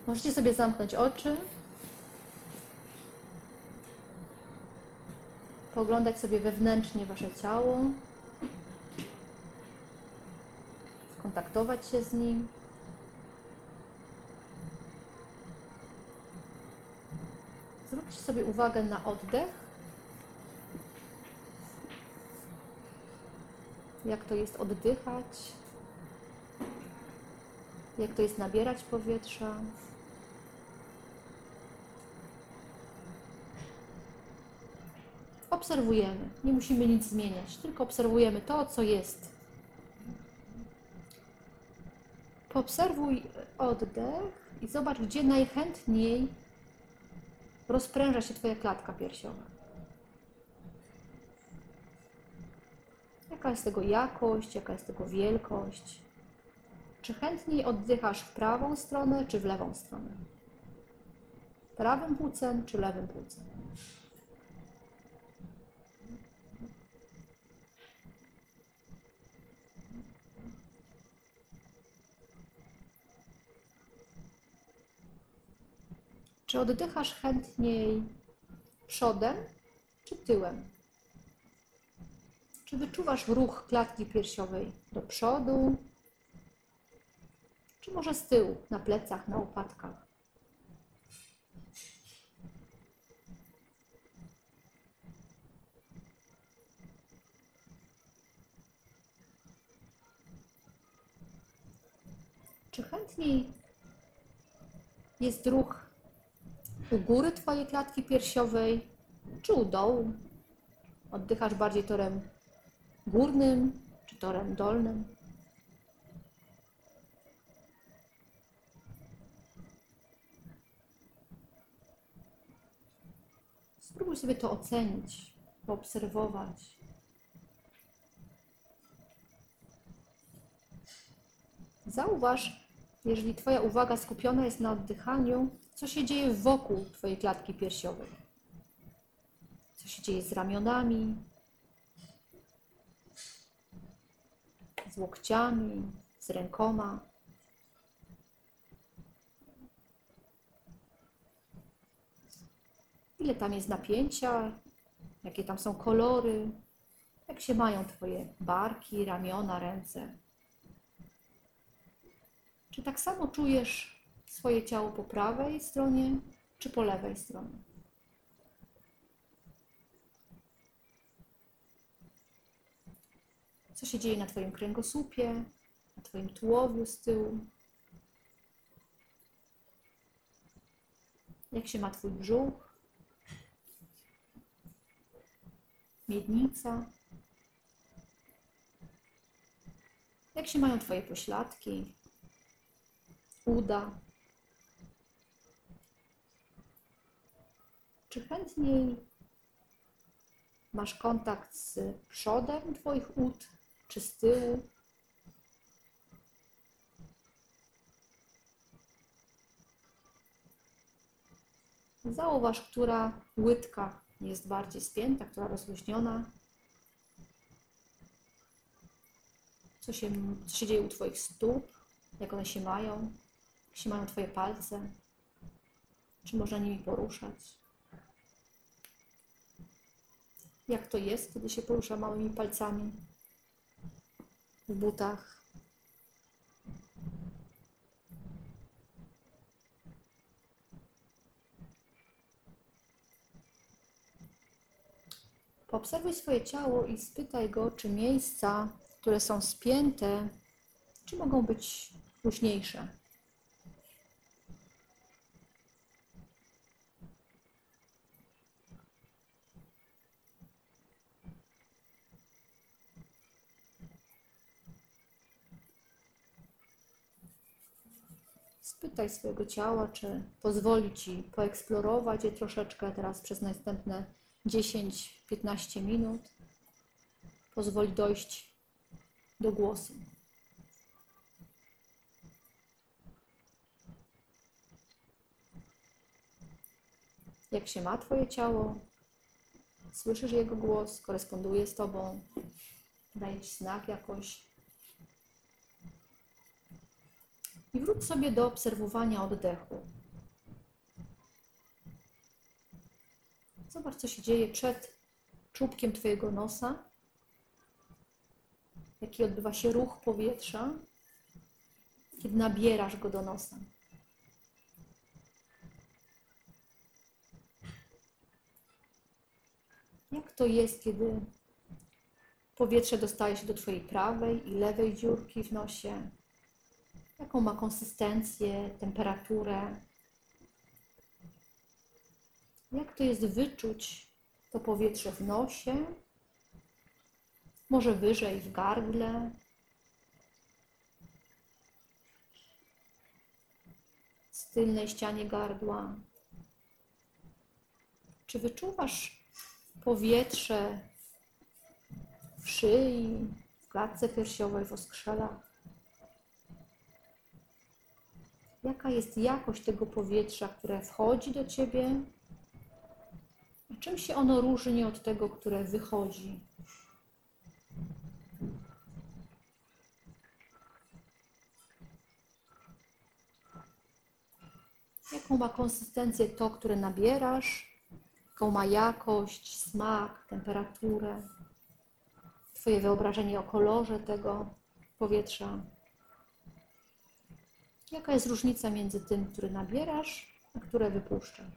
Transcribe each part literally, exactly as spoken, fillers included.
Możecie sobie zamknąć oczy, pooglądać sobie wewnętrznie wasze ciało, skontaktować się z nim. Zwróćcie sobie uwagę na oddech. Jak to jest oddychać, jak to jest nabierać powietrza. Obserwujemy, nie musimy nic zmieniać, tylko obserwujemy to, co jest. Poobserwuj oddech i zobacz, gdzie najchętniej rozpręża się Twoja klatka piersiowa. Jaka jest tego jakość, jaka jest tego wielkość? Czy chętniej oddychasz w prawą stronę, czy w lewą stronę? Prawym płucem, czy lewym płucem? Czy oddychasz chętniej przodem, czy tyłem? Czy wyczuwasz ruch klatki piersiowej do przodu, czy może z tyłu, na plecach, na łopatkach? Czy chętniej jest ruch u góry Twojej klatki piersiowej, czy u dołu? Oddychasz bardziej torem górnym, czy torem dolnym? Spróbuj sobie to ocenić, poobserwować. Zauważ, jeżeli Twoja uwaga skupiona jest na oddychaniu, co się dzieje wokół Twojej klatki piersiowej. Co się dzieje z ramionami, z łokciami, z rękoma. Ile tam jest napięcia, jakie tam są kolory, jak się mają Twoje barki, ramiona, ręce. Czy tak samo czujesz swoje ciało po prawej stronie, czy po lewej stronie? Co się dzieje na Twoim kręgosłupie, na Twoim tułowiu z tyłu? Jak się ma Twój brzuch? Miednica? Jak się mają Twoje pośladki? Uda? Czy chętniej masz kontakt z przodem Twoich ud, czy z tyłu? Zauważ, która łydka jest bardziej spięta, która rozluźniona. Co się, co się dzieje u Twoich stóp, jak one się mają, jak się mają Twoje palce, czy można nimi poruszać. Jak to jest, kiedy się porusza małymi palcami w butach. Poobserwuj swoje ciało i spytaj go, czy miejsca, które są spięte, czy mogą być luźniejsze. Spytaj swojego ciała, czy pozwoli Ci poeksplorować je troszeczkę teraz przez następne dziesięć do piętnastu minut. Pozwoli dojść do głosu. Jak się ma Twoje ciało? Słyszysz jego głos? Koresponduje z Tobą? Daje Ci znak jakoś? I wróć Wróć sobie do obserwowania oddechu. Zobacz, co się dzieje przed czubkiem Twojego nosa, jaki odbywa się ruch powietrza, kiedy nabierasz go do nosa. Jak to jest, kiedy powietrze dostaje się do Twojej prawej i lewej dziurki w nosie? Jaką ma konsystencję, temperaturę? Jak to jest wyczuć to powietrze w nosie? Może wyżej w gardle? W tylnej ścianie gardła? Czy wyczuwasz powietrze w szyi, w klatce piersiowej, w oskrzelach? Jaka jest jakość tego powietrza, które wchodzi do Ciebie? A czym się ono różni od tego, które wychodzi? Jaką ma konsystencję to, które nabierasz? Jaką ma jakość, smak, temperaturę? Twoje wyobrażenie o kolorze tego powietrza? Jaka jest różnica między tym, który nabierasz, a które wypuszczasz?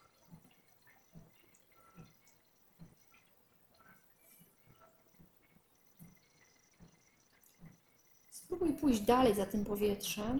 Spróbuj pójść dalej za tym powietrzem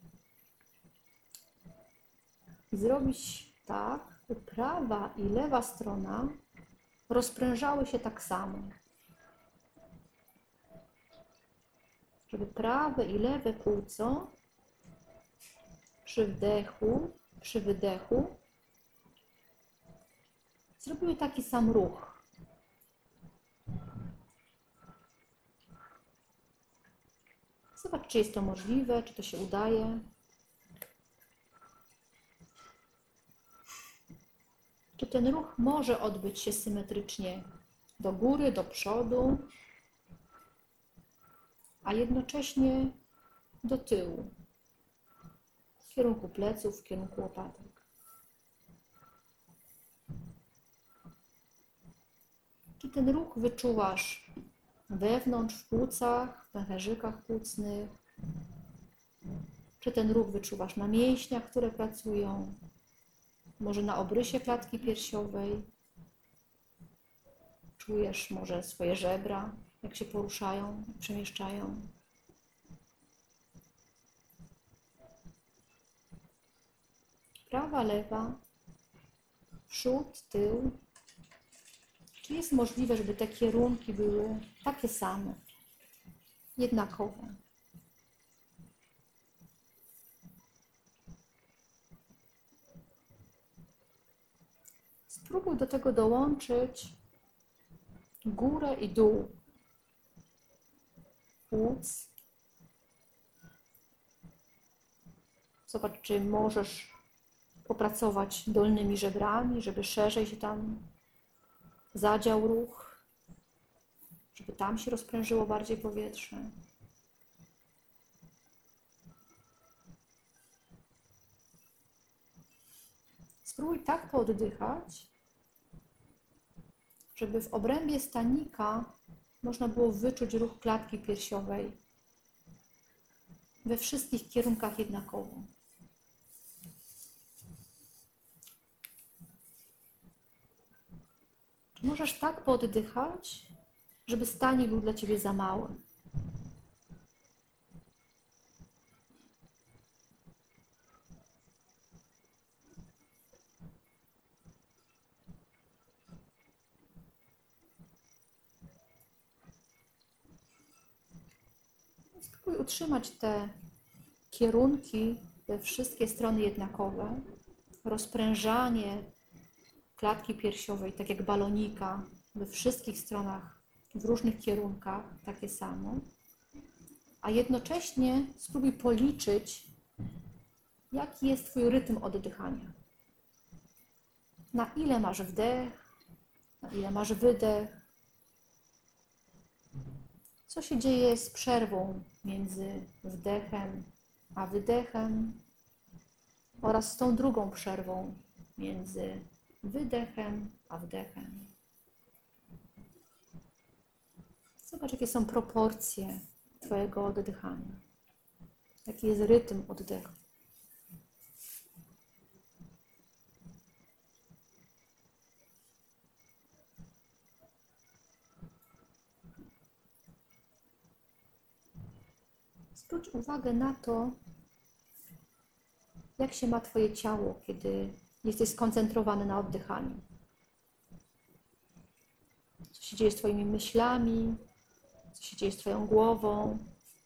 i zrobić tak, by prawa i lewa strona rozprężały się tak samo. Żeby prawe i lewe płuco przy wdechu, przy wydechu zrobiły taki sam ruch. Zobacz, czy jest to możliwe, czy to się udaje. Czy ten ruch może odbyć się symetrycznie do góry, do przodu, a jednocześnie do tyłu, w kierunku pleców, w kierunku łopatek. Czy ten ruch wyczuwasz wewnątrz, w płucach, w pęcherzykach płucnych? Czy ten ruch wyczuwasz na mięśniach, które pracują? Może na obrysie klatki piersiowej? Czujesz może swoje żebra, jak się poruszają, przemieszczają? Prawa, lewa, przód, tył. Czy jest możliwe, żeby te kierunki były takie same, jednakowe? Spróbuj do tego dołączyć górę i dół płuc. Zobacz, czy możesz popracować dolnymi żebrami, żeby szerzej się tam zadział ruch, żeby tam się rozprężyło bardziej powietrze. Spróbuj tak pooddychać, żeby w obrębie stanika można było wyczuć ruch klatki piersiowej we wszystkich kierunkach jednakowo. Możesz tak pooddychać, żeby stanik był dla Ciebie za mały. Spróbuj utrzymać te kierunki we wszystkie strony jednakowe. Rozprężanie klatki piersiowej, tak jak balonika, we wszystkich stronach, w różnych kierunkach, takie samo. A jednocześnie spróbuj policzyć, jaki jest Twój rytm oddychania. Na ile masz wdech, na ile masz wydech. Co się dzieje z przerwą między wdechem a wydechem oraz z tą drugą przerwą między wydechem a wdechem. Zobacz, jakie są proporcje Twojego oddychania. Jaki jest rytm oddechu. Zwróć uwagę na to, jak się ma Twoje ciało, kiedy jesteś skoncentrowany na oddychaniu. Co się dzieje z Twoimi myślami, co się dzieje z Twoją głową,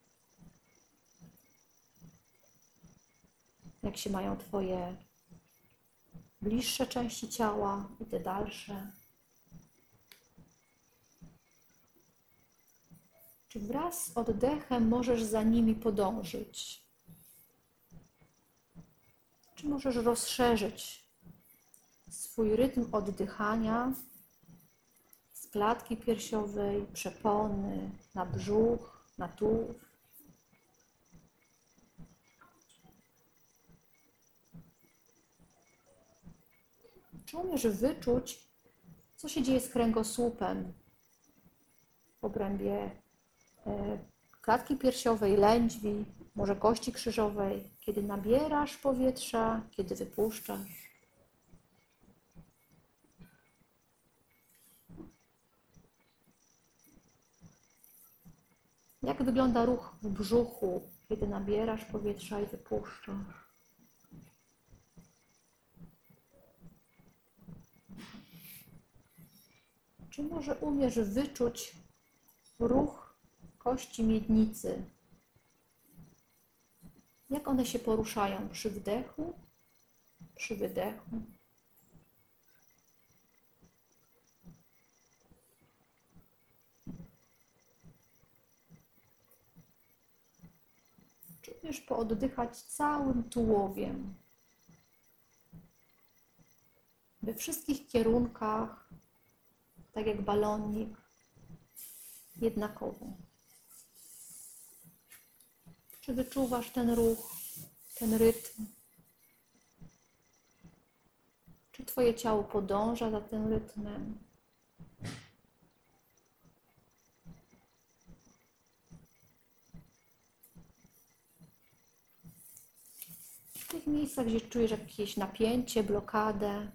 jak się mają Twoje bliższe części ciała i te dalsze. Czy wraz z oddechem możesz za nimi podążyć? Czy możesz rozszerzyć swój rytm oddychania z klatki piersiowej, przepony, na brzuch, na tułów? Czy umiesz wyczuć, co się dzieje z kręgosłupem w obrębie klatki piersiowej, lędźwi, może kości krzyżowej, kiedy nabierasz powietrza, kiedy wypuszczasz? Jak wygląda ruch w brzuchu, kiedy nabierasz powietrza i wypuszczasz? Czy może umiesz wyczuć ruch kości miednicy? Jak one się poruszają przy wdechu, przy wydechu? Czy umiesz pooddychać całym tułowiem? We wszystkich kierunkach, tak jak balonik, jednakowo. Czy wyczuwasz ten ruch, ten rytm? Czy Twoje ciało podąża za tym rytmem? W tych miejscach, gdzie czujesz jakieś napięcie, blokadę,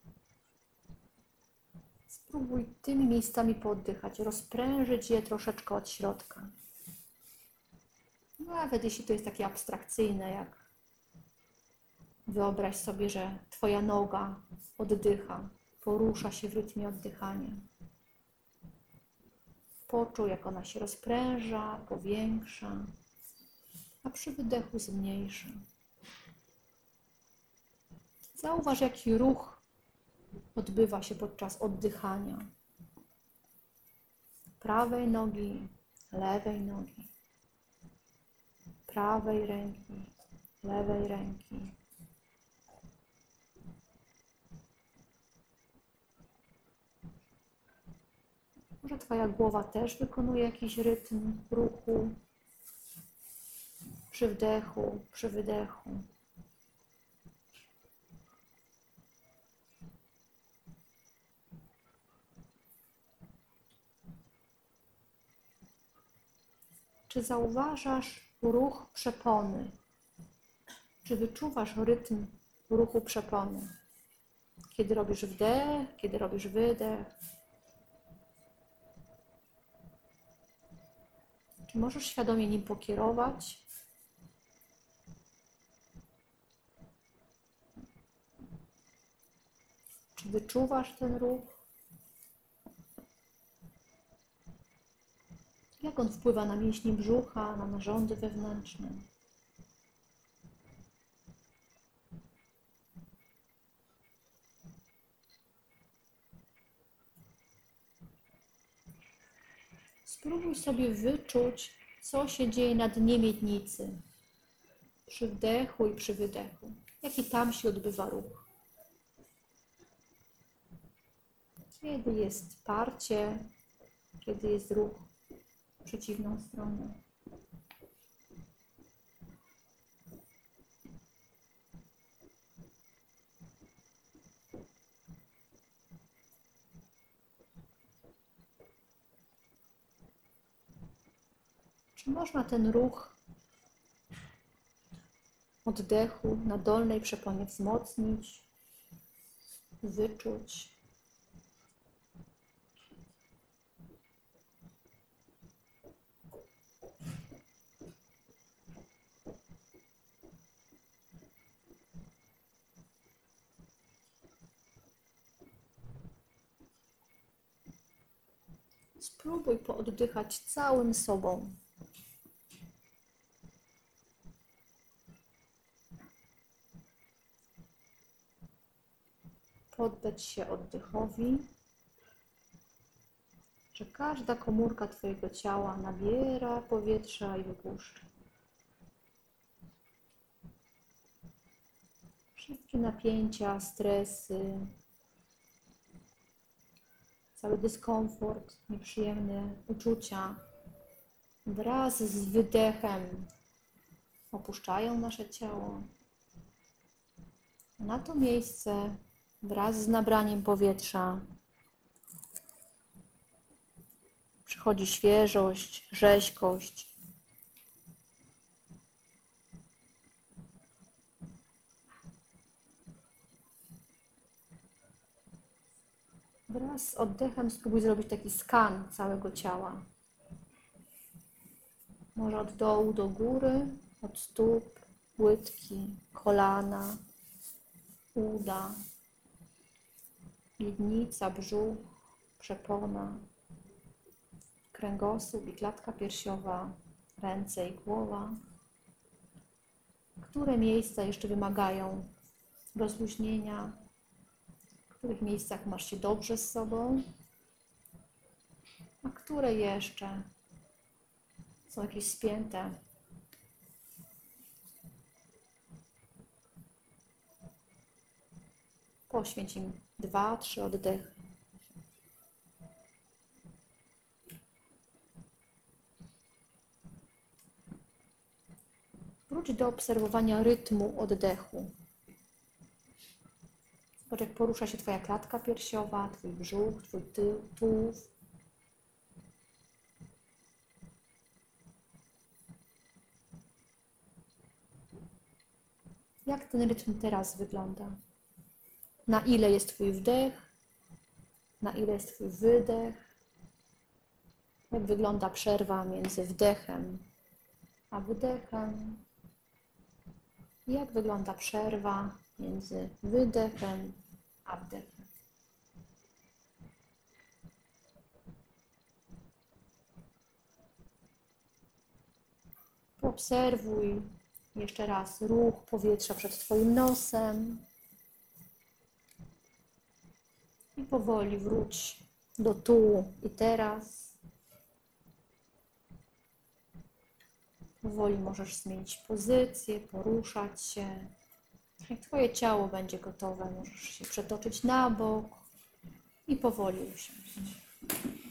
spróbuj tymi miejscami pooddychać, rozprężyć je troszeczkę od środka. Nawet jeśli to jest takie abstrakcyjne, jak wyobraź sobie, że Twoja noga oddycha, porusza się w rytmie oddychania. Poczuj, jak ona się rozpręża, powiększa, a przy wydechu zmniejsza. Zauważ, jaki ruch odbywa się podczas oddychania. Prawej nogi, lewej nogi, prawej ręki, lewej ręki. Może Twoja głowa też wykonuje jakiś rytm ruchu przy wdechu, przy wydechu. Czy zauważasz ruch przepony? Czy wyczuwasz rytm ruchu przepony? Kiedy robisz wdech, kiedy robisz wydech? Czy możesz świadomie nim pokierować? Czy wyczuwasz ten ruch? Jak on wpływa na mięśnie brzucha, na narządy wewnętrzne? Spróbuj sobie wyczuć, co się dzieje na dnie miednicy przy wdechu i przy wydechu. Jaki tam się odbywa ruch? Kiedy jest parcie, kiedy jest ruch w przeciwną stronę. Czy można ten ruch oddechu na dolnej przeponie wzmocnić, wyczuć? Spróbuj pooddychać całym sobą. Poddać się oddechowi, że każda komórka Twojego ciała nabiera powietrza i wypuszcza. Wszystkie napięcia, stresy, cały dyskomfort, nieprzyjemne uczucia wraz z wydechem opuszczają nasze ciało. Na to miejsce wraz z nabraniem powietrza przychodzi świeżość, rzeźkość. Wraz z oddechem spróbuj zrobić taki skan całego ciała. Może od dołu do góry, od stóp, łydki, kolana, uda, miednica, brzuch, przepona, kręgosłup i klatka piersiowa, ręce i głowa. Które miejsca jeszcze wymagają rozluźnienia? W których miejscach masz się dobrze z sobą? A które jeszcze są jakieś spięte? Poświęć im dwa, trzy oddechy. Wróć do obserwowania rytmu oddechu. Zobacz, jak porusza się Twoja klatka piersiowa, Twój brzuch, Twój tył, tułów. Jak ten rytm teraz wygląda? Na ile jest Twój wdech? Na ile jest Twój wydech? Jak wygląda przerwa między wdechem a wydechem? Jak wygląda przerwa między wydechem a wdechem? Poobserwuj jeszcze raz ruch powietrza przed Twoim nosem i powoli wróć do tu i teraz. Powoli możesz zmienić pozycję, poruszać się. Jak Twoje ciało będzie gotowe, możesz się przetoczyć na bok i powoli usiąść.